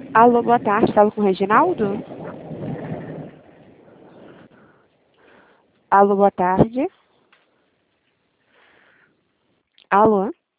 Alô, boa tarde. Falo com o Reginaldo? Alô, boa tarde. Alô?